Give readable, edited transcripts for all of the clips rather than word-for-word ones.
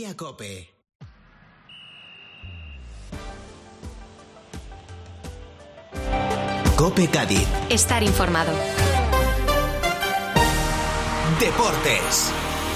COPE. COPE Cádiz. Estar informado. Deportes.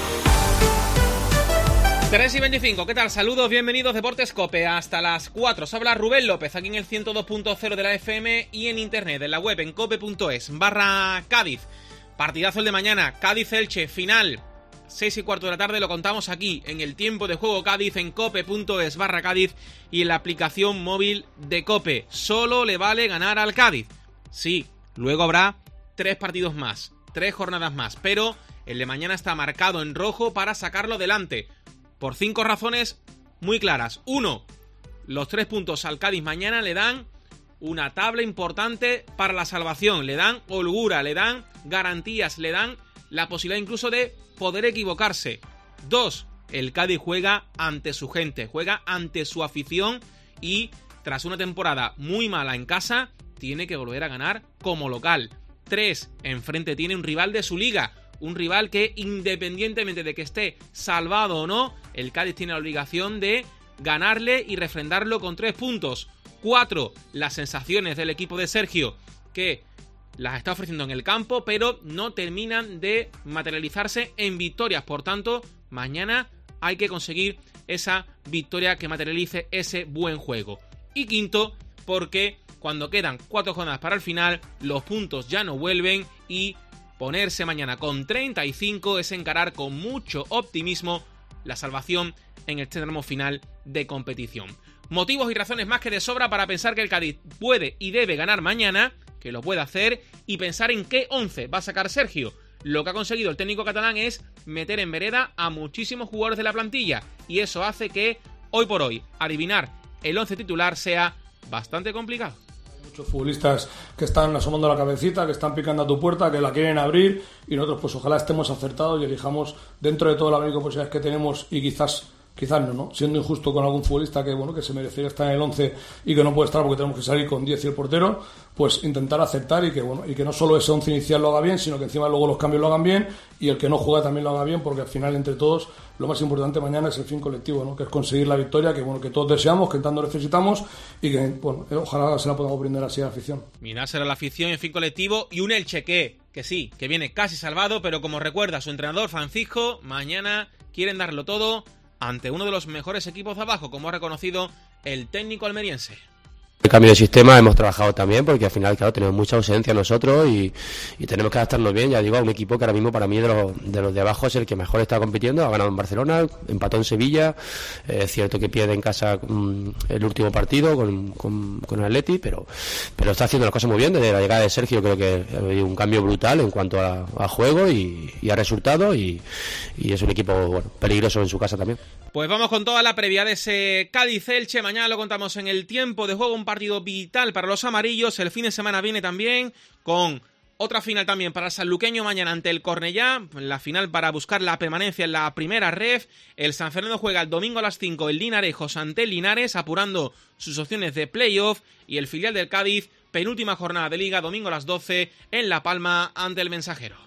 3:25, ¿qué tal? Saludos, bienvenidos, Deportes COPE, hasta las 4. Os habla Rubén López, aquí en el 102.0 de la FM y en internet, en la web, en cope.es/Cádiz. Partidazo el de mañana, Cádiz-Elche, final, 6:15 de la tarde, lo contamos aquí, en el tiempo de juego Cádiz, en cope.es/Cádiz y en la aplicación móvil de COPE. Solo le vale ganar al Cádiz. Sí, luego habrá 3 partidos más, 3 jornadas más, pero el de mañana está marcado en rojo para sacarlo adelante. Por 5 razones muy claras. 1. Los 3 puntos al Cádiz mañana le dan una tabla importante para la salvación. Le dan holgura, le dan garantías, le dan la posibilidad incluso de poder equivocarse. 2. El Cádiz juega ante su gente, juega ante su afición y tras una temporada muy mala en casa, tiene que volver a ganar como local. 3. Enfrente tiene un rival de su liga. Un rival que, independientemente de que esté salvado o no, el Cádiz tiene la obligación de ganarle y refrendarlo con 3 puntos. 4. Las sensaciones del equipo de Sergio, que las está ofreciendo en el campo, pero no terminan de materializarse en victorias. Por tanto, mañana hay que conseguir esa victoria que materialice ese buen juego. Y 5, porque cuando quedan 4 jornadas para el final, los puntos ya no vuelven y ponerse mañana con 35 es encarar con mucho optimismo la salvación en el tramo final de competición. Motivos y razones más que de sobra para pensar que el Cádiz puede y debe ganar mañana, que lo puede hacer, y pensar en qué 11 va a sacar Sergio. Lo que ha conseguido el técnico catalán es meter en vereda a muchísimos jugadores de la plantilla, y eso hace que, hoy por hoy, adivinar el 11 titular sea bastante complicado. Muchos futbolistas que están asomando la cabecita, que están picando a tu puerta, que la quieren abrir, y nosotros pues ojalá estemos acertados y elijamos dentro de todo el abanico de posibilidades que tenemos, y quizás no, siendo injusto con algún futbolista que se merecería estar en el 11 y que no puede estar porque tenemos que salir con 10 y el portero, pues intentar aceptar y que no solo ese 11 inicial lo haga bien, sino que encima luego los cambios lo hagan bien y el que no juega también lo haga bien, porque al final entre todos lo más importante mañana es el fin colectivo, ¿no? Que es conseguir la victoria que todos deseamos, que tanto necesitamos y que ojalá se la podamos brindar así a la afición. Mira, será la afición y el fin colectivo y un Elche que sí, que viene casi salvado, pero como recuerda su entrenador Francisco, mañana quieren darlo todo ante uno de los mejores equipos de abajo, como ha reconocido el técnico almeriense. El cambio de sistema hemos trabajado también porque al final, claro, tenemos mucha ausencia nosotros y tenemos que adaptarnos bien, ya digo, a un equipo que ahora mismo para mí de los de abajo es el que mejor está compitiendo. Ha ganado en Barcelona, empató en Sevilla, es cierto que pierde en casa el último partido con el Atleti, pero está haciendo las cosas muy bien. Desde la llegada de Sergio creo que ha habido un cambio brutal en cuanto a juego y a resultados y es un equipo peligroso en su casa también. Pues vamos con toda la previa de ese Cádiz-Elche. Mañana lo contamos en el tiempo de juego, un partido vital para los amarillos. El fin de semana viene también con otra final también para el sanluqueño mañana ante el Cornellá, la final para buscar la permanencia en la primera ref. El San Fernando juega el domingo a las 5 el Linarejos ante el Linares, apurando sus opciones de playoff, y el filial del Cádiz, penúltima jornada de Liga, domingo a las 12 en La Palma ante el Mensajero.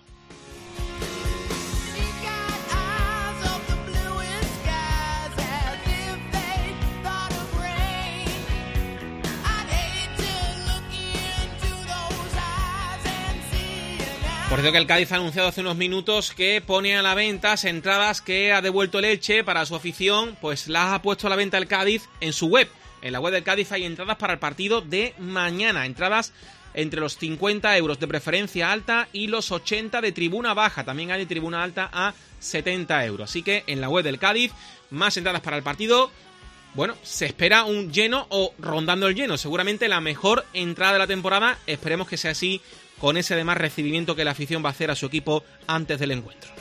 Por cierto, que el Cádiz ha anunciado hace unos minutos que pone a la venta entradas que ha devuelto el Elche para su afición, pues las ha puesto a la venta el Cádiz en su web. En la web del Cádiz hay entradas para el partido de mañana, entradas entre los 50 euros de preferencia alta y los 80 de tribuna baja. También hay de tribuna alta a 70 euros. Así que en la web del Cádiz, más entradas para el partido. Bueno, se espera un lleno o rondando el lleno. Seguramente la mejor entrada de la temporada. Esperemos que sea así, con ese además recibimiento que la afición va a hacer a su equipo antes del encuentro.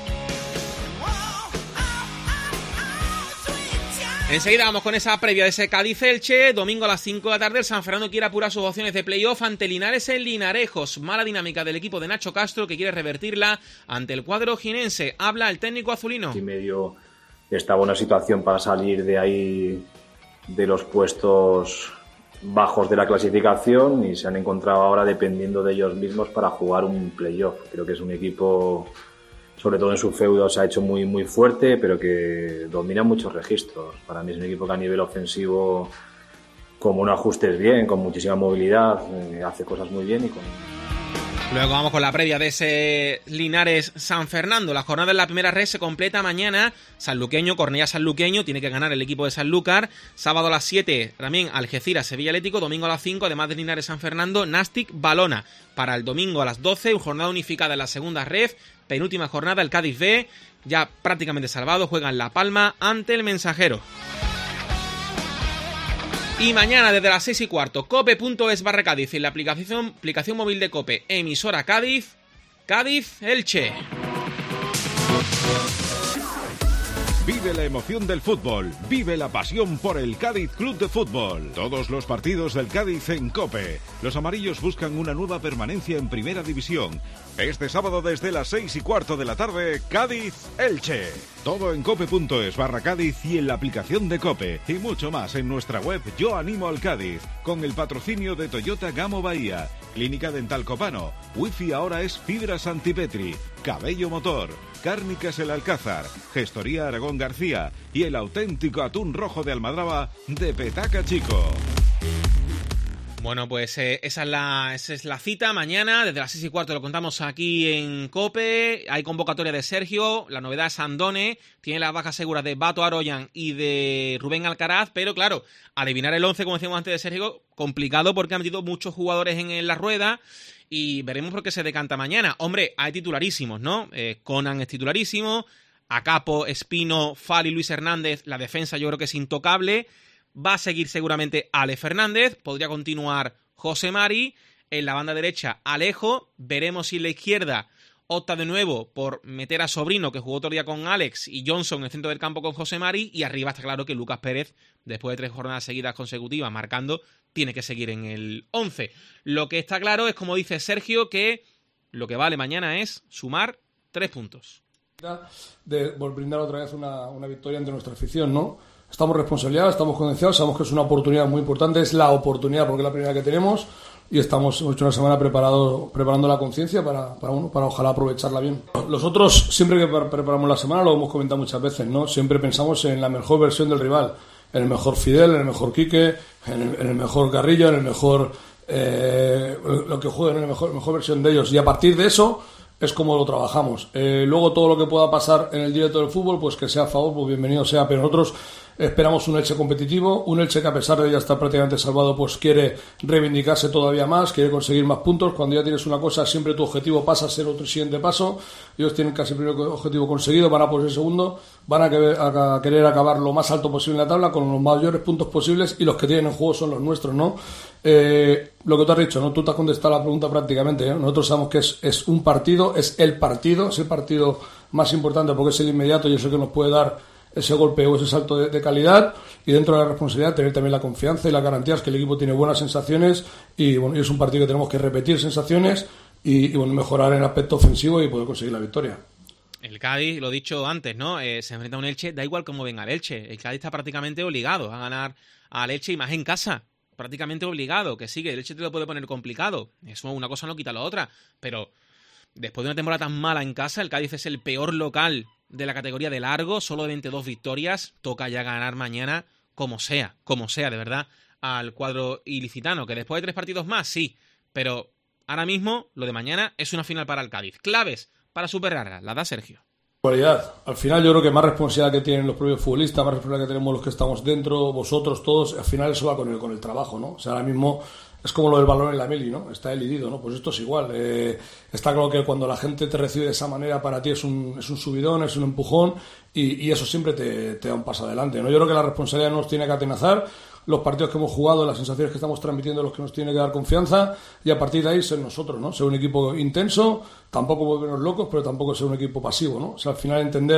Enseguida vamos con esa previa de ese Cádiz-Elche. Domingo a las 5 de la tarde el San Fernando quiere apurar sus opciones de playoff ante Linares en Linarejos. Mala dinámica del equipo de Nacho Castro, que quiere revertirla ante el cuadro jienense. Habla el técnico azulino. Y medio está buena situación para salir de ahí, de los puestos bajos de la clasificación, y se han encontrado ahora dependiendo de ellos mismos para jugar un playoff. Creo que es un equipo sobre todo en su feudo, se ha hecho muy, muy fuerte, pero que domina muchos registros. Para mí es un equipo que a nivel ofensivo, como no ajustes bien, con muchísima movilidad, hace cosas muy bien y con... Luego vamos con la previa de ese Linares-San Fernando. La jornada en la primera red se completa mañana. Sanluqueño, Cornellá-Sanluqueño, tiene que ganar el equipo de Sanlúcar. Sábado a las 7 también Algeciras-Sevilla Atlético. Domingo a las 5, además de Linares-San Fernando, Nastic-Balona. Para el domingo a las 12, jornada unificada en la segunda red. Penúltima jornada, el Cádiz B, ya prácticamente salvado, juega en La Palma ante el Mensajero. Y mañana desde las 6:15, cope.es/Cádiz, en la aplicación móvil de Cope, emisora Cádiz, Cádiz-Elche. Vive la emoción del fútbol, vive la pasión por el Cádiz Club de Fútbol. Todos los partidos del Cádiz en COPE. Los amarillos buscan una nueva permanencia en Primera División. Este sábado desde las 6:15 de la tarde, Cádiz-Elche. Todo en cope.es/Cádiz y en la aplicación de COPE. Y mucho más en nuestra web Yo Animo al Cádiz, con el patrocinio de Toyota Gamo Bahía, Clínica Dental Copano, Wi-Fi ahora es Fibra Santipetri, Cabello Motor, Cárnicas El Alcázar, Gestoría Aragón García y el auténtico atún rojo de Almadraba de Petaca Chico. Bueno, pues esa es la cita mañana, desde las 6:15 lo contamos aquí en COPE. Hay convocatoria de Sergio, la novedad es Andone, tiene las bajas seguras de Bato Aroyan y de Rubén Alcaraz, pero claro, adivinar el 11, como decíamos antes de Sergio, complicado porque han metido muchos jugadores en la rueda y veremos por qué se decanta mañana. Hombre, hay titularísimos, ¿no? Conan es titularísimo, Acapo, Espino, Fali, Luis Hernández, la defensa yo creo que es intocable. Va a seguir seguramente Ale Fernández, podría continuar José Mari, en la banda derecha Alejo, veremos si en la izquierda opta de nuevo por meter a Sobrino, que jugó otro día con Alex, y Johnson en el centro del campo con José Mari, y arriba está claro que Lucas Pérez, después de 3 jornadas seguidas consecutivas marcando, tiene que seguir en el 11. Lo que está claro es, como dice Sergio, que lo que vale mañana es sumar 3 puntos. Por brindar otra vez una victoria ante nuestra afición, ¿no? Estamos responsabilizados, estamos concienciados, sabemos que es una oportunidad muy importante, es la oportunidad porque es la primera que tenemos y hemos hecho una semana preparando la conciencia para ojalá aprovecharla bien. Nosotros siempre que preparamos la semana, lo hemos comentado muchas veces, ¿no? Siempre pensamos en la mejor versión del rival, en el mejor Fidel, en el mejor Quique, en el mejor Carrillo, en el mejor lo que jueguen, en la mejor versión de ellos, y a partir de eso es como lo trabajamos. Luego todo lo que pueda pasar en el directo del fútbol, pues que sea a favor, pues bienvenido sea, pero nosotros esperamos un Elche competitivo, un Elche que a pesar de ya estar prácticamente salvado, pues quiere reivindicarse todavía más, quiere conseguir más puntos. Cuando ya tienes una cosa, siempre tu objetivo pasa a ser otro siguiente paso. Ellos tienen casi el primer objetivo conseguido, van a por el segundo, van a querer acabar lo más alto posible en la tabla con los mayores puntos posibles, y los que tienen en juego son los nuestros, ¿no? Lo que tú has dicho, ¿no? Tú te has contestado la pregunta prácticamente, ¿eh? Nosotros sabemos que es un partido, es el partido más importante porque es el inmediato y es el que nos puede dar ese golpe o ese salto de calidad, y dentro de la responsabilidad tener también la confianza y las garantías que el equipo tiene buenas sensaciones, y bueno, es un partido que tenemos que repetir sensaciones y bueno, mejorar en el aspecto ofensivo y poder conseguir la victoria. El Cádiz, lo he dicho antes, ¿no? Se enfrenta a un Elche, da igual cómo venga el Elche, el Cádiz está prácticamente obligado a ganar al Elche y más en casa, prácticamente obligado, que sí, que el Elche te lo puede poner complicado, eso una cosa no quita la otra, pero después de una temporada tan mala en casa, el Cádiz es el peor local de la categoría de largo, solo de 22 victorias, toca ya ganar mañana como sea, de verdad, al cuadro ilicitano, que después de 3 partidos más, sí, pero ahora mismo lo de mañana es una final para el Cádiz. Claves para superarla, la da Sergio. Al final yo creo que más responsabilidad que tienen los propios futbolistas, más responsabilidad que tenemos los que estamos dentro, vosotros todos, al final eso va con el trabajo, ¿no? O sea, ahora mismo es como lo del balón en la mili, ¿no? Está elidido, ¿no? Pues esto es igual. Está claro que cuando la gente te recibe de esa manera, para ti es un subidón, es un empujón, y eso siempre te da un paso adelante, ¿no? Yo creo que la responsabilidad nos tiene que atenazar, los partidos que hemos jugado, las sensaciones que estamos transmitiendo, los que nos tiene que dar confianza, y a partir de ahí ser nosotros, ¿no? Ser un equipo intenso, tampoco volvernos locos, pero tampoco ser un equipo pasivo, ¿no? O sea, al final entender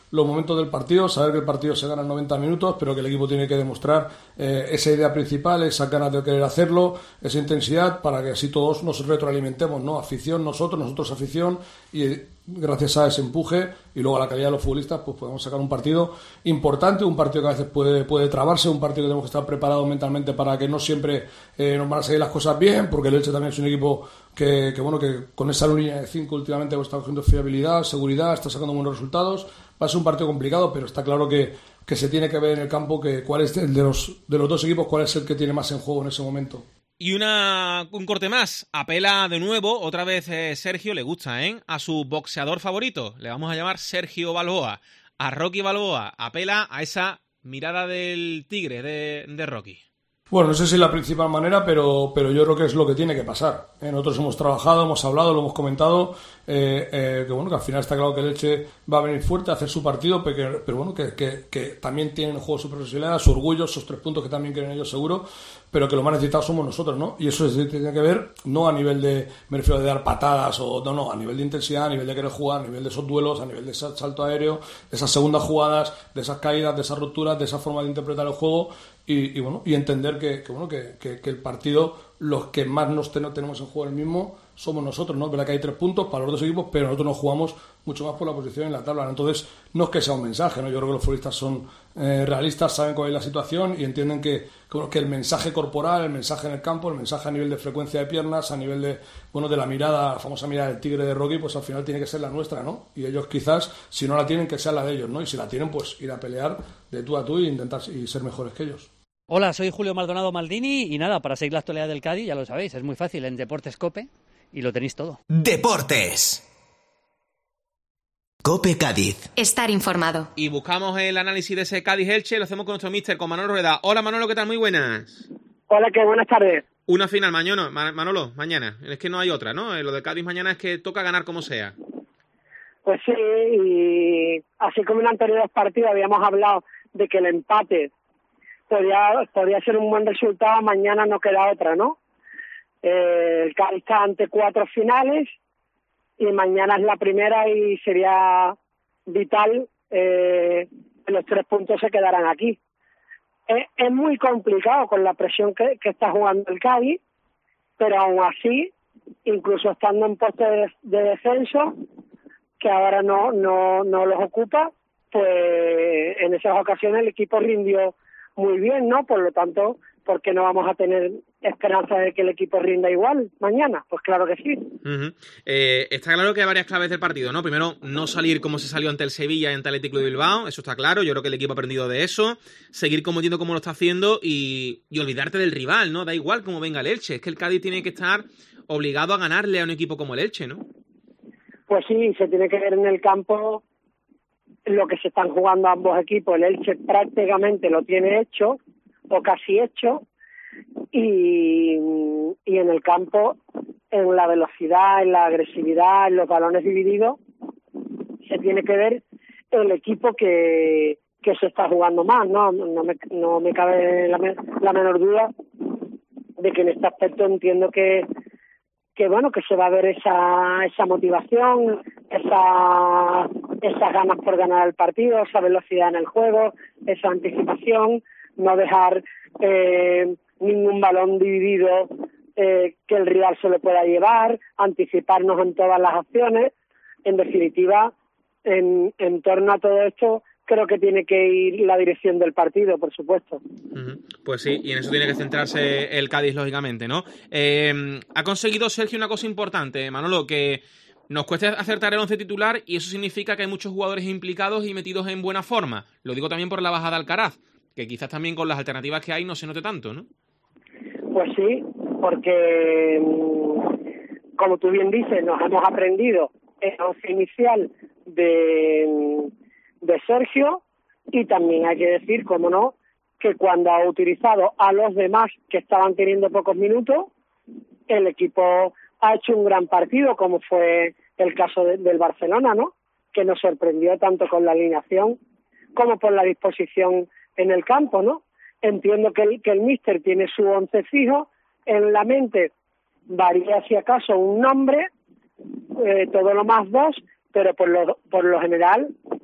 los momentos del partido, saber que el partido se gana en 90 minutos, pero que el equipo tiene que demostrar esa idea principal, esas ganas de querer hacerlo, esa intensidad, para que así todos nos retroalimentemos, ¿no? Afición, nosotros afición, y gracias a ese empuje y luego a la calidad de los futbolistas, pues podemos sacar un partido importante, un partido que a veces puede trabarse, un partido que tenemos que estar preparados mentalmente para que no siempre nos van a salir las cosas bien, porque el Elche también es un equipo que con esa línea de 5 últimamente está cogiendo fiabilidad, seguridad, está sacando buenos resultados. Va a ser un partido complicado, pero está claro que se tiene que ver en el campo que cuál es el de los dos equipos, cuál es el que tiene más en juego en ese momento. Y un corte más. Apela de nuevo, otra vez Sergio, le gusta, a su boxeador favorito. Le vamos a llamar Sergio Balboa. A Rocky Balboa. Apela a esa mirada del tigre de Rocky. Bueno, no sé si es la principal manera, pero yo creo que es lo que tiene que pasar. Nosotros hemos trabajado, hemos hablado, lo hemos comentado, que al final está claro que el Elche va a venir fuerte a hacer su partido, pero bueno, que también tienen en juego su profesionalidad, su orgullo, esos 3 puntos que también quieren ellos seguro, pero que lo más necesitado somos nosotros, ¿no? Y eso tiene que ver, no a nivel me refiero de dar patadas, no, a nivel de intensidad, a nivel de querer jugar, a nivel de esos duelos, a nivel de ese salto aéreo, de esas segundas jugadas, de esas caídas, de esas rupturas, de esa forma de interpretar el juego, y entender que el partido, los que más tenemos en juego el mismo somos nosotros, ¿no? Es verdad que hay 3 puntos para los 2 equipos, pero nosotros nos jugamos mucho más por la posición en la tabla, ¿no? Entonces no es que sea un mensaje, ¿no? Yo creo que los futbolistas son realistas, saben cuál es la situación y entienden que el mensaje corporal, el mensaje en el campo, el mensaje a nivel de frecuencia de piernas, a nivel de la mirada, la famosa mirada del tigre de Rocky, pues al final tiene que ser la nuestra, ¿no? Y ellos quizás, si no la tienen, que sea la de ellos, ¿no? Y si la tienen, pues ir a pelear de tú a tú e intentar ser mejores que ellos. Hola, soy Julio Maldonado Maldini y nada, para seguir la actualidad del Cádiz, ya lo sabéis, es muy fácil, en Deportes COPE y lo tenéis todo. Deportes. COPE Cádiz. Estar informado. Y buscamos el análisis de ese Cádiz-Elche, lo hacemos con nuestro míster, con Manolo Rueda. Hola Manolo, ¿qué tal? Muy buenas. Hola, ¿qué? Buenas tardes. Una final Manolo, mañana. Es que no hay otra, ¿no? Lo de Cádiz mañana es que toca ganar como sea. Pues sí, y así como en anteriores partidos habíamos hablado de que el empate podría ser un buen resultado, mañana no queda otra, ¿no? El Cádiz está ante 4 finales y mañana es la primera y sería vital que los 3 puntos se quedaran aquí. Es muy complicado con la presión que está jugando el Cádiz, pero aún así, incluso estando en puestos de descenso, que ahora no los ocupa, pues en esas ocasiones el equipo rindió muy bien, ¿no? Por lo tanto, ¿por qué no vamos a tener esperanza de que el equipo rinda igual mañana? Pues claro que sí. Uh-huh. Está claro que hay varias claves del partido, ¿no? Primero, no salir como se salió ante el Sevilla y ante el Athletic Club de Bilbao, eso está claro, yo creo que el equipo ha aprendido de eso, seguir compitiendo como lo está haciendo y olvidarte del rival, ¿no? Da igual cómo venga el Elche, es que el Cádiz tiene que estar obligado a ganarle a un equipo como el Elche, ¿no? Pues sí, se tiene que ver en el campo lo que se están jugando ambos equipos. El Elche prácticamente lo tiene hecho, o casi hecho, y en el campo, en la velocidad, en la agresividad, en los balones divididos, se tiene que ver el equipo que se está jugando más, ¿no? No me cabe la menor duda de que en este aspecto entiendo que se va a ver esa motivación, esas ganas por ganar el partido, esa velocidad en el juego, esa anticipación, no dejar ningún balón dividido que el rival se lo pueda llevar, anticiparnos en todas las acciones. En definitiva, en torno a todo esto, creo que tiene que ir la dirección del partido, por supuesto. Uh-huh. Pues sí, y en eso tiene que centrarse el Cádiz, lógicamente, ¿no? Ha conseguido Sergio una cosa importante, Manolo, que nos cuesta acertar el 11 titular y eso significa que hay muchos jugadores implicados y metidos en buena forma. Lo digo también por la bajada de Alcaraz, que quizás también con las alternativas que hay no se note tanto, ¿no? Pues sí, porque como tú bien dices, nos hemos aprendido el 11 inicial de Sergio, y también hay que decir, como no, que cuando ha utilizado a los demás que estaban teniendo pocos minutos, el equipo ha hecho un gran partido, como fue el caso del Barcelona, ¿no? Que nos sorprendió tanto con la alineación como por la disposición en el campo, ¿no? Entiendo que el míster tiene su 11 fijo en la mente, varía si acaso un nombre, todo lo más 2, pero por lo general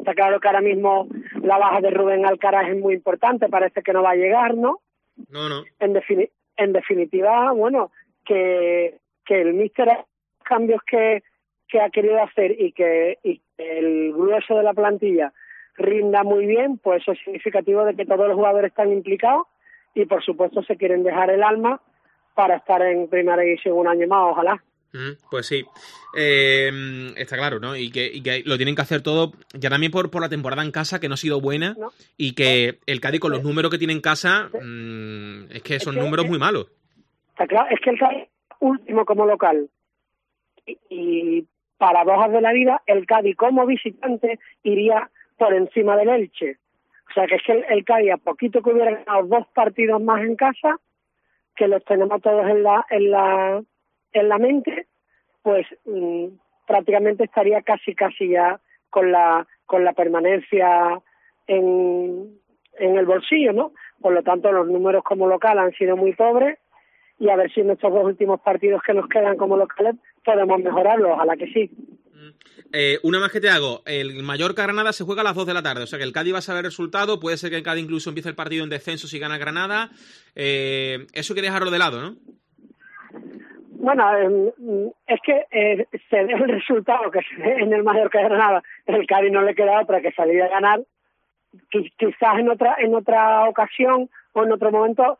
Está claro que ahora mismo la baja de Rubén Alcaraz es muy importante, parece que no va a llegar, ¿no? No. En definitiva, bueno, que el míster, los cambios que ha querido hacer y que el grueso de la plantilla rinda muy bien, pues eso es significativo de que todos los jugadores están implicados y por supuesto se quieren dejar el alma para estar en primera división un año más, ojalá. Pues sí, está claro, ¿no? Y que lo tienen que hacer todo ya también por la temporada en casa, que no ha sido buena, ¿no? Y que el Cádiz con los números que tiene en casa, es que son números muy malos. Está claro, es que el Cádiz último como local y paradojas de la vida, el Cádiz como visitante iría por encima del Elche. O sea que es que el Cádiz, a poquito que hubiera ganado 2 partidos más en casa, que los tenemos todos en la mente, pues prácticamente estaría casi ya con la permanencia en el bolsillo, ¿no? Por lo tanto, los números como local han sido muy pobres y a ver si en estos 2 últimos partidos que nos quedan como locales podemos mejorarlo, ojalá que sí. Una más que te hago, el Mallorca-Granada se juega a las 2 de la tarde, o sea que el Cádiz va a saber el resultado, puede ser que el Cádiz incluso empiece el partido en descenso si gana Granada, eso hay que dejarlo de lado, ¿no? Bueno, es que se ve el resultado que se ve en el Mallorca-Granada, el Cádiz no le queda otra que salir a ganar, quizás en otra ocasión o en otro momento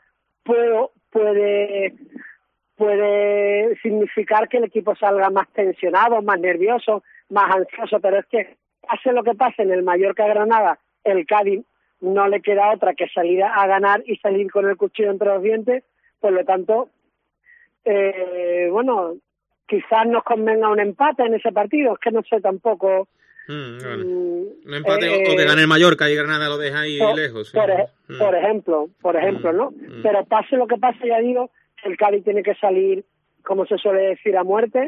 puede significar que el equipo salga más tensionado, más nervioso, más ansioso, pero es que pase lo que pase en el Mallorca-Granada, el Cádiz no le queda otra que salir a ganar y salir con el cuchillo entre los dientes, por lo tanto, bueno, quizás nos convenga un empate en ese partido, es que no sé tampoco. Vale. Un empate o que gane el Mallorca y Granada lo deja ahí lejos. ¿Sí? Por ejemplo, ¿no? Pero pase lo que pase, ya digo, el Cádiz tiene que salir, como se suele decir, a muerte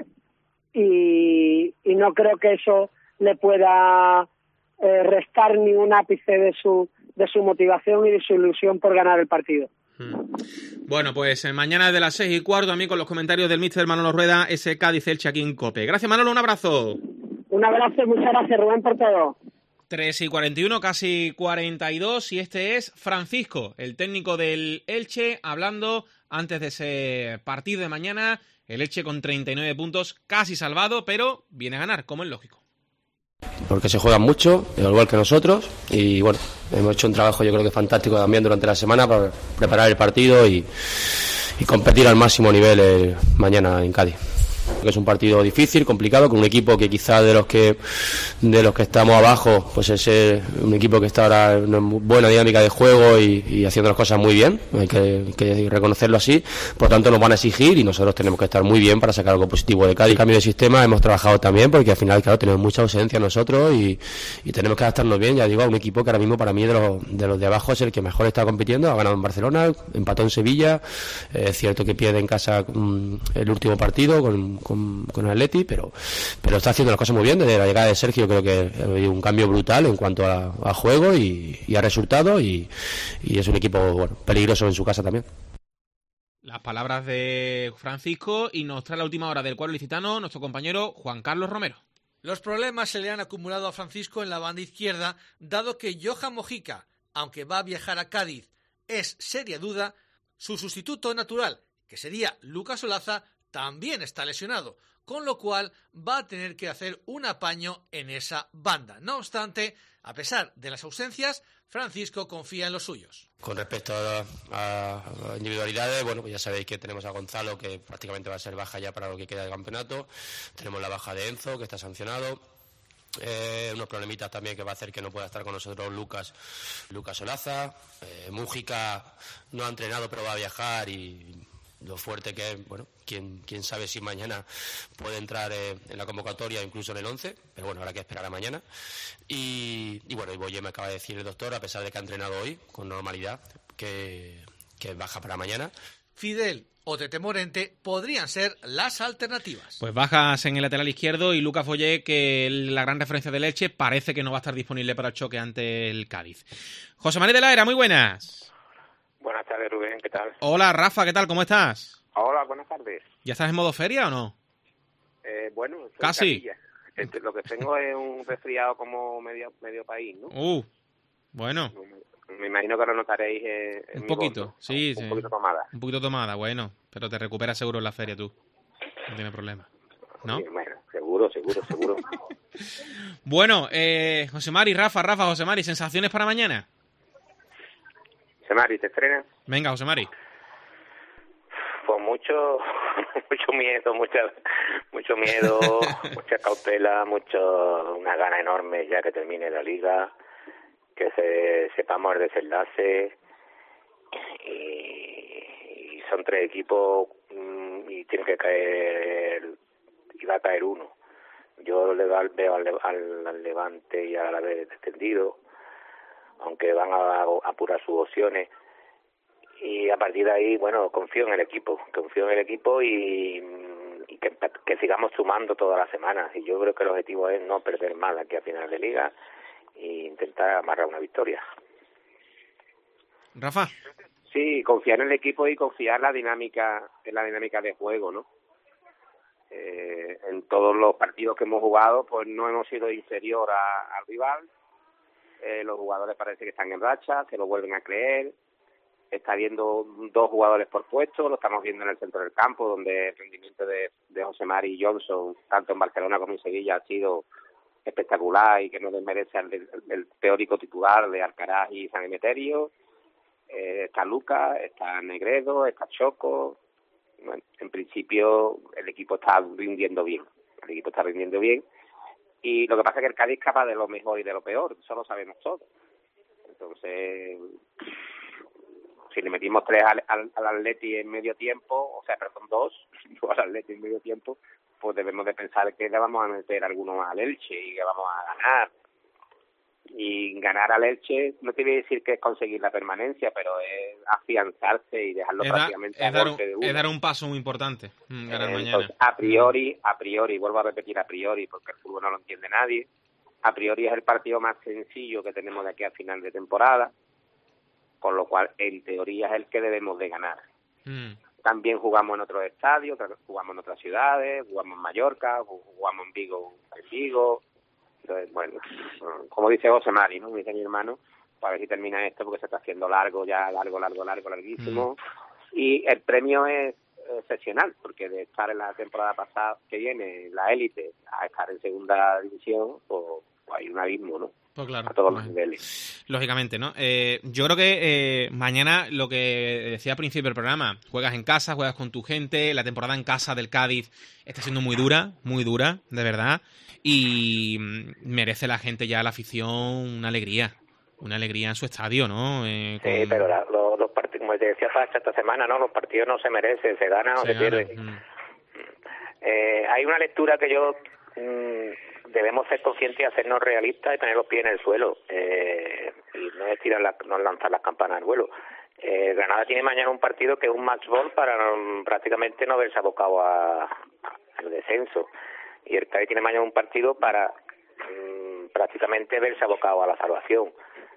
y no creo que eso le pueda restar ni un ápice de su motivación y de su ilusión por ganar el partido. Bueno, pues mañana de las 6:15 también con los comentarios del míster Manolo Rueda, ese Cádiz-Elche aquí en COPE. Gracias, Manolo, un abrazo. Un abrazo y muchas gracias, Rubén, por todo. 3:41, casi 42, y este es Francisco, el técnico del Elche, hablando antes de ese partido de mañana. El Elche con 39 puntos, casi salvado, pero viene a ganar, como es lógico. Porque se juegan mucho, al igual que nosotros, y bueno, hemos hecho un trabajo yo creo que fantástico también durante la semana para preparar el partido y competir al máximo nivel mañana en Cádiz. Que es un partido difícil, complicado, con un equipo que quizá de los que estamos abajo, pues es un equipo que está ahora en una buena dinámica de juego y haciendo las cosas muy bien, hay que reconocerlo así, por tanto nos van a exigir y nosotros tenemos que estar muy bien para sacar algo positivo de Cádiz. El cambio de sistema hemos trabajado también porque al final, claro, tenemos mucha ausencia nosotros y tenemos que adaptarnos bien, ya digo, a un equipo que ahora mismo para mí de los de abajo es el que mejor está compitiendo, ha ganado en Barcelona, empató en Sevilla, es cierto que pierde en casa el último partido con el Atleti, pero está haciendo las cosas muy bien. Desde la llegada de Sergio creo que ha habido un cambio brutal en cuanto a juego y a resultados y es un equipo peligroso en su casa también. Las palabras de Francisco, y nos trae la última hora del cuadro licitano nuestro compañero Juan Carlos Romero. Los problemas se le han acumulado a Francisco en la banda izquierda, dado que Johan Mojica, aunque va a viajar a Cádiz, es seria duda, su sustituto natural, que sería Lucas Olaza, también está lesionado, con lo cual va a tener que hacer un apaño en esa banda. No obstante, a pesar de las ausencias, Francisco confía en los suyos. Con respecto a individualidades, bueno, pues ya sabéis que tenemos a Gonzalo, que prácticamente va a ser baja ya para lo que queda del campeonato. Tenemos la baja de Enzo, que está sancionado. Unos problemitas también que va a hacer que no pueda estar con nosotros Lucas Olaza. Mújica no ha entrenado, pero va a viajar y lo fuerte que es, bueno, quién sabe si mañana puede entrar en la convocatoria, incluso en el 11, pero bueno, habrá que esperar a mañana. Y bueno, y Boye me acaba de decir el doctor, a pesar de que ha entrenado hoy con normalidad, que baja para mañana. Fidel o Tete Morente podrían ser las alternativas. Pues bajas en el lateral izquierdo y Lucas Boye, que la gran referencia del Elche, parece que no va a estar disponible para el choque ante el Cádiz. José María de la Era, muy buenas. Buenas tardes, Rubén, ¿qué tal? Hola, Rafa, ¿qué tal? ¿Cómo estás? Hola, buenas tardes. ¿Ya estás en modo feria o no? Bueno, casi. Lo que tengo es un resfriado como medio país, ¿no? Bueno. Me imagino que lo notaréis en un poquito, voz, ¿no? sí. Un poquito tomada. Un poquito tomada, bueno. Pero te recuperas seguro en la feria tú. No tiene problema. ¿No? Sí, bueno, seguro. Bueno, José Mari, Rafa, José Mari, ¿sensaciones para mañana? José Mari, ¿te estrenas? Venga, José Mari. Pues mucho miedo, mucha cautela, una gana enorme ya que termine la liga, que sepamos el desenlace, y son 3 equipos y tiene que caer, y va a caer uno. Yo veo al Levante y a la vez descendido, aunque van a apurar sus opciones, y a partir de ahí, bueno, confío en el equipo y que sigamos sumando todas las semanas, y yo creo que el objetivo es no perder más aquí a final de liga e intentar amarrar una victoria. Rafa. Sí, confiar en el equipo y confiar en la dinámica de juego, ¿no? En todos los partidos que hemos jugado, pues no hemos sido inferior al rival. Los jugadores parece que están en racha, se lo vuelven a creer. Está habiendo 2 jugadores por puesto, lo estamos viendo en el centro del campo, donde el rendimiento de José Mari y Johnson, tanto en Barcelona como en Sevilla, ha sido espectacular y que no desmerece el teórico titular de Alcaraz y San Emeterio. Está Lucas, está Negredo, está Choco. Bueno, en principio el equipo está rindiendo bien. Y lo que pasa es que el Cádiz es capaz de lo mejor y de lo peor, eso lo sabemos todos. Entonces, si le metimos 3 al Atleti en medio tiempo, 2 al Atleti en medio tiempo, pues debemos de pensar que le vamos a meter alguno al Elche y que vamos a ganar. Y ganar al Elche no te voy a decir que es conseguir la permanencia, pero es afianzarse y dejarlo prácticamente a golpe de uno. Es dar un paso muy importante, ganar mañana. Entonces, a priori, vuelvo a repetir a priori, porque el fútbol no lo entiende nadie, a priori es el partido más sencillo que tenemos de aquí a final de temporada, con lo cual en teoría es el que debemos de ganar. También jugamos en otros estadios, jugamos en otras ciudades, jugamos en Mallorca, jugamos en Vigo. Entonces, bueno, como dice José Mari, ¿no? Me dice mi hermano, para ver si termina esto, porque se está haciendo larguísimo. Y el premio es excepcional, porque de estar en la temporada pasada que viene, la élite, a estar en segunda división, pues hay un abismo, ¿no? Pues claro, a todos los niveles. Lógicamente, ¿no? Yo creo que mañana, lo que decía al principio del programa, juegas en casa, juegas con tu gente, la temporada en casa del Cádiz está siendo muy dura, de verdad, y merece la gente ya, la afición, una alegría en su estadio, ¿no? Sí, pero los partidos, como te decía Facha esta semana, ¿no? Los partidos no se merecen, se ganan o se pierden. Hay una lectura que yo... debemos ser conscientes y hacernos realistas y tener los pies en el suelo, y no es no lanzar las campanas al vuelo. Granada tiene mañana un partido que es un match ball para prácticamente no verse abocado al descenso, y el Cádiz tiene mañana un partido para prácticamente verse abocado a la salvación.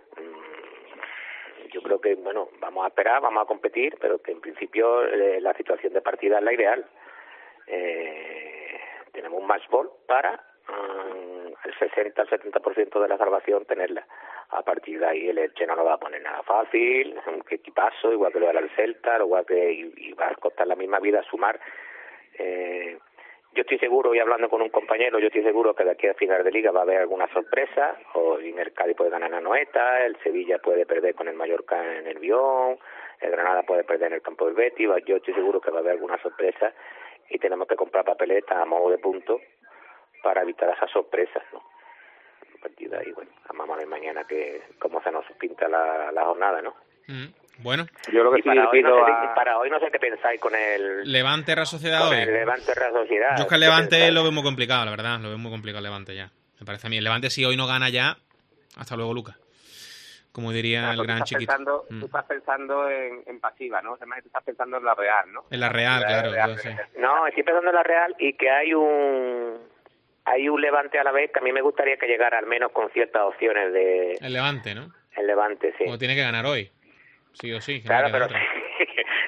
Yo creo que, bueno, vamos a esperar, vamos a competir, pero que en principio la situación de partida es la ideal. Tenemos un match ball para el 60 al 70% de la salvación tenerla. A partir de ahí el Elche no lo va a poner nada fácil, un equipazo, igual que lo hará el Celta, igual que y va a costar la misma vida sumar. Yo estoy seguro, y hablando con un compañero, yo estoy seguro que de aquí a final de liga va a haber alguna sorpresa. Hoy el Cádiz puede ganar en Anoeta, el Sevilla puede perder con el Mallorca en el Bion, el Granada puede perder en el campo del Betis. Yo estoy seguro que va a haber alguna sorpresa y tenemos que comprar papeletas a modo de punto para evitar esas sorpresas, ¿no? A partir de ahí, bueno, vamos a ver mañana cómo se nos pinta la jornada, ¿no? Bueno. Yo lo que para hoy no sé qué pensáis con el Levante Real Sociedad hoy. El Levante Real Sociedad. Yo es que el Levante lo veo muy complicado, la verdad. Lo veo muy complicado el Levante ya. Me parece a mí. El Levante, si hoy no gana ya, hasta luego, Lucas. Como diría el gran Chiquito. Tú estás pensando en pasiva, ¿no? Además, tú estás pensando en la Real, ¿no? En la Real, claro. Sí. No, estoy pensando en la Real y que hay un Levante a la vez que a mí me gustaría que llegara al menos con ciertas opciones de... El Levante, ¿no? El Levante, sí. O tiene que ganar hoy, sí o sí. Claro, pero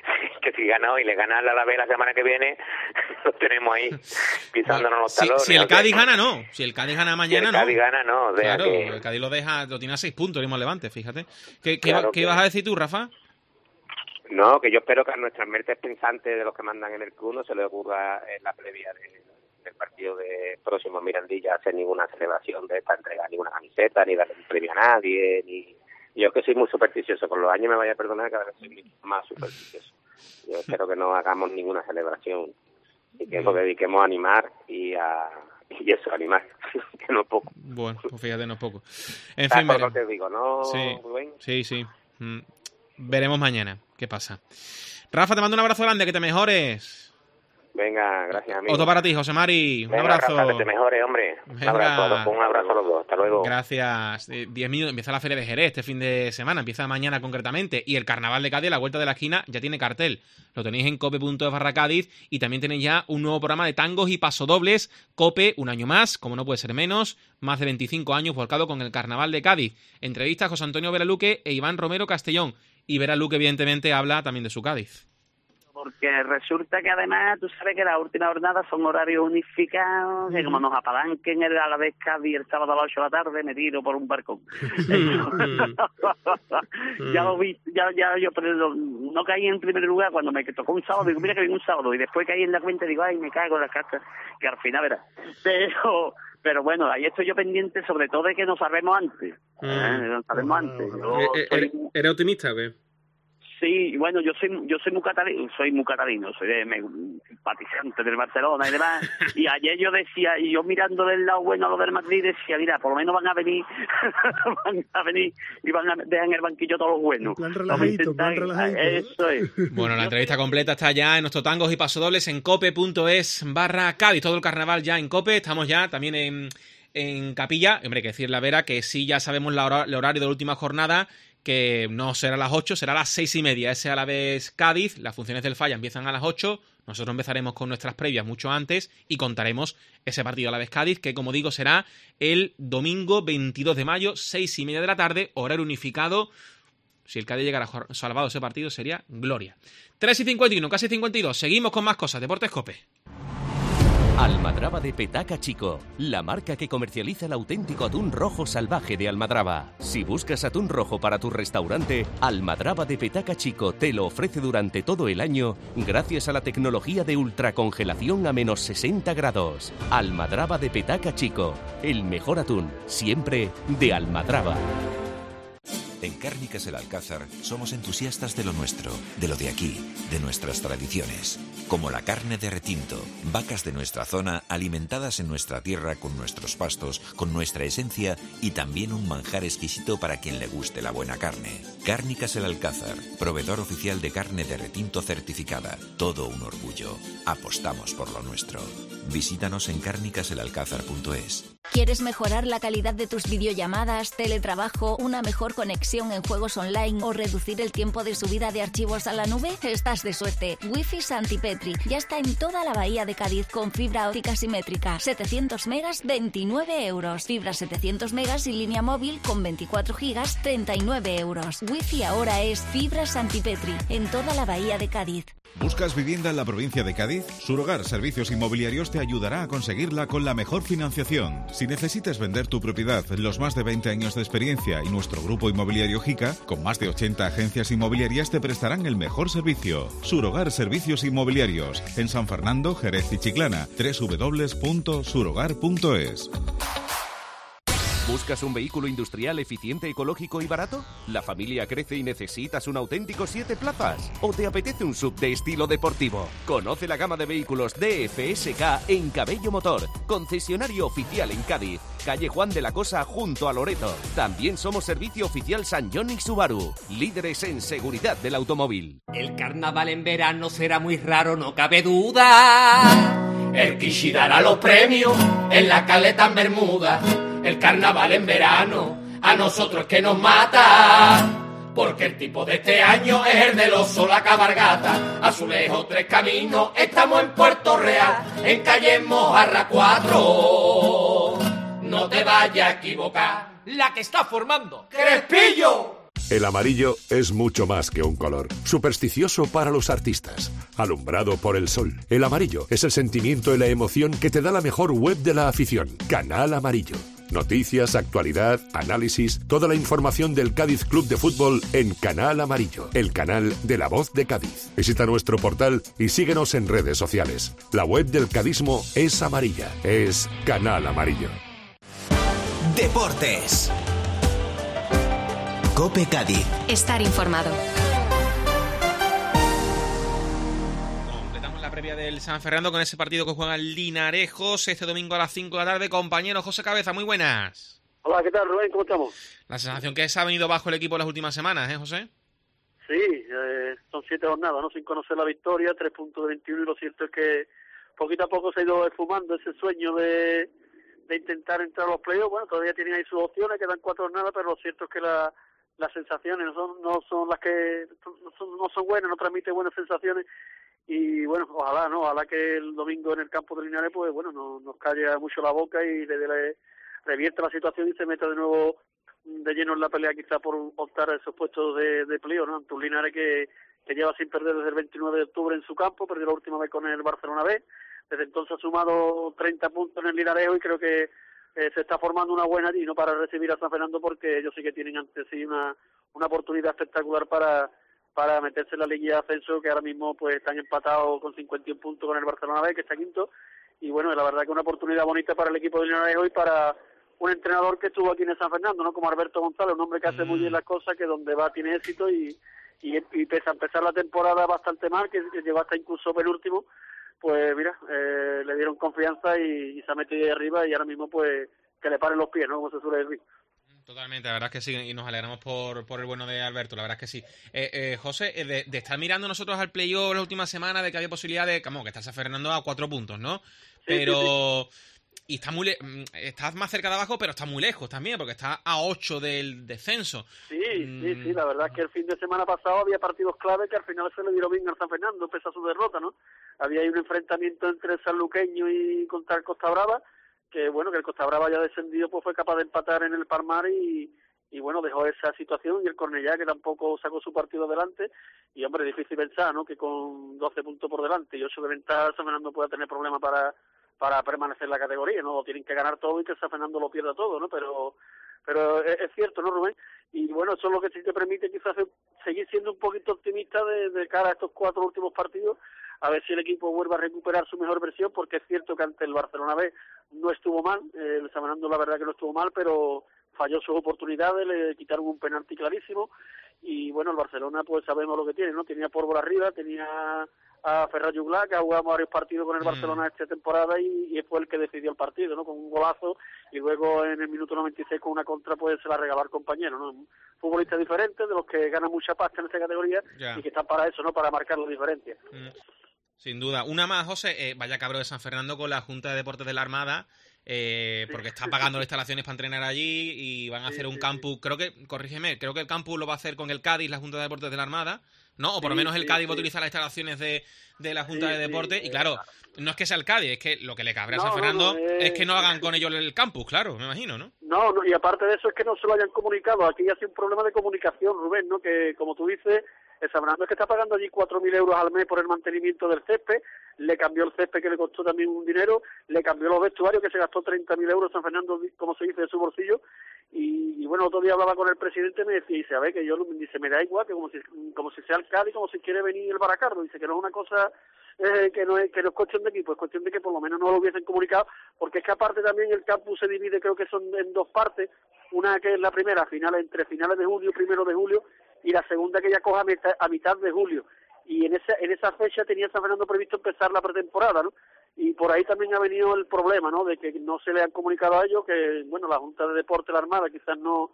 que si gana hoy, le gana a la la semana que viene, los tenemos ahí pisándonos los talones. Si el Cádiz gana, no. Si el Cádiz gana mañana, no. Si el Cádiz gana, no. O sea claro, que... el Cádiz lo tiene a 6 puntos, el mismo Levante, fíjate. ¿Qué Claro, vas a decir tú, Rafa? No, que yo espero que a nuestras mentes pensantes de los que mandan en el club no se les ocurra en la previa del partido de próximo Mirandilla hacer ninguna celebración de esta entrega, ninguna camiseta, ni darle un premio a nadie, ni... Yo es que soy muy supersticioso, con los años me vaya a perdonar, cada vez soy más supersticioso. Yo espero que no hagamos ninguna celebración y que nos dediquemos a animar y eso, animar, que no es poco. Bueno, pues fíjate, no es poco. En fin, fin, te digo, ¿no, Rubén? Sí. Veremos mañana qué pasa. Rafa, te mando un abrazo grande, que te mejores. Venga, gracias, amigo. Otro para ti, José Mari. Un abrazo. Rafa, que te mejores, hombre. Un abrazo a los dos. Hasta luego. Gracias. 10 minutos. Empieza la Feria de Jerez este fin de semana. Empieza mañana concretamente. Y el Carnaval de Cádiz, a la vuelta de la esquina, ya tiene cartel. Lo tenéis en cope.es/Cádiz. Y también tenéis ya un nuevo programa de tangos y pasodobles. Cope, un año más, como no puede ser menos. Más de 25 años volcado con el Carnaval de Cádiz. Entrevista a José Antonio Veraluque e Iván Romero Castellón. Y Veraluque, evidentemente, habla también de su Cádiz. Porque resulta que además tú sabes que las últimas jornadas son horarios unificados, que como nos apalanquen a la vez Cádiz el sábado a las 8 de la tarde, me tiro por un barcón. Ya lo vi, ya yo pero no caí en primer lugar cuando me tocó un sábado, digo, mira que viene un sábado, y después caí en la cuenta y digo, ay, me cago en la casa, que al final verás. Pero bueno, ahí estoy yo pendiente sobre todo de que nos sabemos antes. Nos sabemos antes. ¿Eres optimista o qué? Sí, bueno, yo soy muy catalino, soy simpatizante del Barcelona y demás. Y ayer yo decía, y yo mirando del lado bueno a lo del Madrid, decía, mira, por lo menos van a venir y van a dejar en el banquillo todos los buenos. Plan relajadito. Eso es. Bueno, la entrevista completa está ya en nuestro Tangos y Pasodobles en cope.es/Cádiz. Todo el carnaval ya en Cope. Estamos ya también en Capilla. Hombre, hay que decir la vera que sí ya sabemos el horario de la última jornada, que no será a las 8, será a las 6:30. Ese a la vez Cádiz. Las funciones del Falla empiezan a las 8. Nosotros empezaremos con nuestras previas mucho antes y contaremos ese partido a la vez Cádiz, que como digo será el domingo 22 de mayo, 6:30 de la tarde, horario unificado. Si el Cádiz llegara salvado ese partido sería gloria. 3:51, casi 52. Seguimos con más cosas. Deportes Cope. Almadraba de Petaca Chico, la marca que comercializa el auténtico atún rojo salvaje de Almadraba. Si buscas atún rojo para tu restaurante, Almadraba de Petaca Chico te lo ofrece durante todo el año gracias a la tecnología de ultracongelación a menos 60 grados. Almadraba de Petaca Chico, el mejor atún, siempre de Almadraba. En Cárnicas El Alcázar somos entusiastas de lo nuestro, de lo de aquí, de nuestras tradiciones. Como la carne de retinto, vacas de nuestra zona alimentadas en nuestra tierra con nuestros pastos, con nuestra esencia y también un manjar exquisito para quien le guste la buena carne. Cárnicas El Alcázar, proveedor oficial de carne de retinto certificada. Todo un orgullo. Apostamos por lo nuestro. Visítanos en cárnicaselalcázar.es. ¿Quieres mejorar la calidad de tus videollamadas, teletrabajo, una mejor conexión en juegos online o reducir el tiempo de subida de archivos a la nube? Estás de suerte. Wi-Fi Santipetri ya está en toda la bahía de Cádiz con fibra óptica simétrica. 700 megas, 29 euros. Fibra 700 megas y línea móvil con 24 gigas, 39 euros. Wi-Fi ahora es fibra Santipetri en toda la bahía de Cádiz. ¿Buscas vivienda en la provincia de Cádiz? Surogar Servicios Inmobiliarios te ayudará a conseguirla con la mejor financiación. Si necesitas vender tu propiedad, los más de 20 años de experiencia y nuestro grupo inmobiliario JICA, con más de 80 agencias inmobiliarias, te prestarán el mejor servicio. Surogar Servicios Inmobiliarios, en San Fernando, Jerez y Chiclana. www.surogar.es. ¿Buscas un vehículo industrial eficiente, ecológico y barato? ¿La familia crece y necesitas un auténtico 7 plazas? ¿O te apetece un SUV de estilo deportivo? Conoce la gama de vehículos DFSK en Cabello Motor, concesionario oficial en Cádiz, calle Juan de la Cosa junto a Loreto. También somos servicio oficial San John y Subaru, líderes en seguridad del automóvil. El carnaval en verano será muy raro, no cabe duda. El Kishi dará los premios en la caleta en Bermuda. El carnaval en verano a nosotros es que nos mata, porque el tipo de este año es el del oso, la cabalgata. Azulejo, Tres Caminos, estamos en Puerto Real, en calle Mojarra 4. No te vayas a equivocar, la que está formando Crespillo. El amarillo es mucho más que un color. Supersticioso para los artistas. Alumbrado por el sol. El amarillo es el sentimiento y la emoción que te da la mejor web de la afición. Canal Amarillo. Noticias, actualidad, análisis, toda la información del Cádiz Club de Fútbol en Canal Amarillo, el canal de La Voz de Cádiz. Visita nuestro portal y síguenos en redes sociales. La web del cadismo es amarilla, es Canal Amarillo. Deportes. COPE Cádiz. Estar informado. Completamos la previa del San Fernando con ese partido que juega el Linarejos este domingo a las 5 de la tarde. Compañero José Cabeza, muy buenas. Hola, ¿qué tal, Rubén? ¿Cómo estamos? La sensación que se ha venido bajo el equipo en las últimas semanas, José? Sí, son 7 jornadas, ¿no? Sin conocer la victoria, 3 puntos de 21, y lo cierto es que poquito a poco se ha ido esfumando ese sueño de intentar entrar a los playoffs. Bueno, todavía tienen ahí sus opciones, quedan 4 jornadas, pero lo cierto es que las sensaciones no son las que no son buenas, no transmiten buenas sensaciones. Y bueno, ojalá que el domingo en el campo de Linares, pues bueno, nos calle mucho la boca y le revierta la situación y se meta de nuevo de lleno en la pelea, quizá por optar a esos puestos de playoff, ¿no? Ante un Linares que lleva sin perder desde el 29 de octubre en su campo, perdió la última vez con el Barcelona B. Desde entonces ha sumado 30 puntos en el Linarejo y creo que se está formando una buena y no para recibir a San Fernando, porque ellos sí que tienen ante sí una oportunidad espectacular para meterse en la liguilla de ascenso, que ahora mismo pues están empatados con 51 puntos con el Barcelona B, que está quinto. Y bueno, la verdad que una oportunidad bonita para el equipo de Linarejo y para un entrenador que estuvo aquí en San Fernando, ¿no? Como Alberto González, un hombre que hace muy bien las cosas, que donde va tiene éxito y pese a empezar la temporada bastante mal, que llegó hasta incluso penúltimo, pues mira, le dieron confianza y se ha metido ahí arriba y ahora mismo pues que le paren los pies, ¿no? Como se suele decir. Totalmente, la verdad es que sí, y nos alegramos por el bueno de Alberto, la verdad es que sí. José, de estar mirando nosotros al playoff la última semana, de que había posibilidad de, como que está San Fernando a 4 puntos, ¿no? Sí, pero... Sí. Y está más cerca de abajo, pero está muy lejos también, porque está a 8 del descenso. Sí, la verdad es que el fin de semana pasado había partidos clave que al final se le dieron bien al San Fernando, pese a su derrota, ¿no? Había ahí un enfrentamiento entre el sanluqueño y contra el Costa Brava, que bueno, que el Costa Brava ya descendido, pues fue capaz de empatar en el Palmar y bueno, dejó esa situación, y el Cornellá, que tampoco sacó su partido adelante, y hombre, difícil pensar, ¿no? Que con 12 puntos por delante y 8 de ventaja, San Fernando pueda tener problemas para permanecer en la categoría, ¿no? Tienen que ganar todo y que San Fernando lo pierda todo, ¿no? Pero es cierto, ¿no, Rubén? Y bueno, eso es lo que sí te permite quizás seguir siendo un poquito optimista de cara a estos 4 últimos partidos, a ver si el equipo vuelve a recuperar su mejor versión, porque es cierto que ante el Barcelona B no estuvo mal, el San Fernando la verdad que no estuvo mal, pero falló sus oportunidades, le quitaron un penalti clarísimo, y bueno, el Barcelona pues sabemos lo que tiene, ¿no? Tenía Pórvora arriba, tenía a Ferran Juglar, que ha jugado varios partidos con el Barcelona esta temporada y fue el que decidió el partido, ¿no? Con un golazo, y luego en el minuto 96 con una contra pues se la regaló al compañero, ¿no? Un futbolista diferente, de los que ganan mucha pasta en esta categoría y que están para eso, ¿no? Para marcar la diferencia. Sin duda. Una más, José, vaya cabro de San Fernando con la Junta de Deportes de la Armada, porque está pagando las instalaciones para entrenar allí y van a hacer un campus, creo que el campus lo va a hacer con el Cádiz, la Junta de Deportes de la Armada, ¿no? O por lo menos el Cádiz va a utilizar las instalaciones de la Junta de Deportes, y claro, no es que sea el Cádiz, es que lo que le cabrá a San Fernando es que no hagan con ellos el campus, claro, me imagino, ¿no? No, y aparte de eso es que no se lo hayan comunicado, aquí ha sido un problema de comunicación, Rubén, ¿no? Que como tú dices, el San Fernando es que está pagando allí 4.000 euros al mes por el mantenimiento del césped, le cambió el césped que le costó también un dinero, le cambió los vestuarios que se gastó 30.000 euros San Fernando, como se dice, de su bolsillo, y bueno, otro día hablaba con el presidente, me decía, dice, a ver, que yo, dice, me da igual, que como si sea el Cádiz, como si quiere venir el Baracardo, dice que no es una cosa que no es cuestión de equipo, es cuestión de que por lo menos no lo hubiesen comunicado, porque es que aparte también el campus se divide, creo que son en 2 partes, una que es la primera, entre finales de junio, 1 de julio, y la segunda que ya coja a mitad de julio, y en esa fecha tenía San Fernando previsto empezar la pretemporada, ¿no? Y por ahí también ha venido el problema, ¿no? De que no se le han comunicado a ellos, que bueno, la Junta de Deporte de la Armada quizás no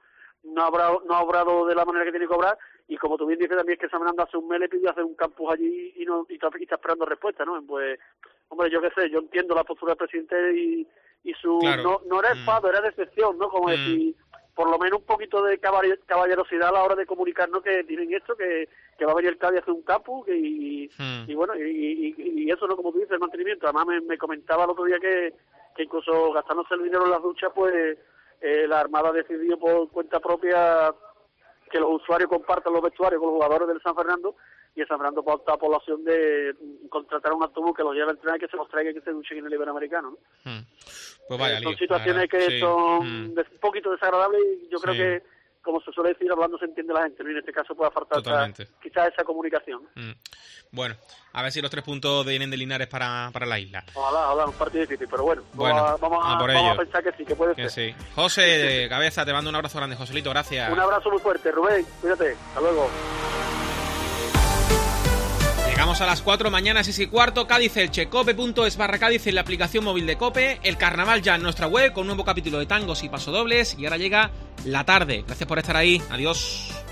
ha obrado de la manera que tiene que obrar, y como tú bien dices también, es que San Fernando hace un mes le pidió hacer un campus allí y está esperando respuesta, ¿no? Pues, hombre, yo qué sé, yo entiendo la postura del presidente y su... Claro. No era enfado, era decepción, ¿no? Como decir, por lo menos un poquito de caballerosidad a la hora de comunicarnos que tienen esto, que va a venir el Cádiz a hacer un campus, y bueno, y eso, ¿no? Como tú dices, el mantenimiento. Además me comentaba el otro día que incluso gastándose el dinero en las duchas, pues la Armada decidió por cuenta propia que los usuarios compartan los vestuarios con los jugadores del San Fernando, y el San Fernando puede optar por la opción de contratar a un autobús que los lleve a entrenar y que se los traiga y que se duchen en el Iberoamericano, ¿no? Pues vaya son lío, situaciones que sí. son un poquito desagradables, y yo creo que, como se suele decir, hablando se entiende la gente, ¿no? Y en este caso puede faltar quizás esa comunicación. Bueno, a ver si los 3 puntos vienen de Linares para la isla. Ojalá, un partido difícil, pero bueno, vamos por a ello. pensar que sí, que puede ser. Sí. José, de Cabeza, te mando un abrazo grande. Joselito, gracias. Un abrazo muy fuerte, Rubén, cuídate, hasta luego. Llegamos a las 4, mañana 6:15, Cádiz-Elche, cope.es/Cádiz en la aplicación móvil de Cope, el carnaval ya en nuestra web con un nuevo capítulo de tangos y pasodobles, y ahora llega la tarde. Gracias por estar ahí, adiós.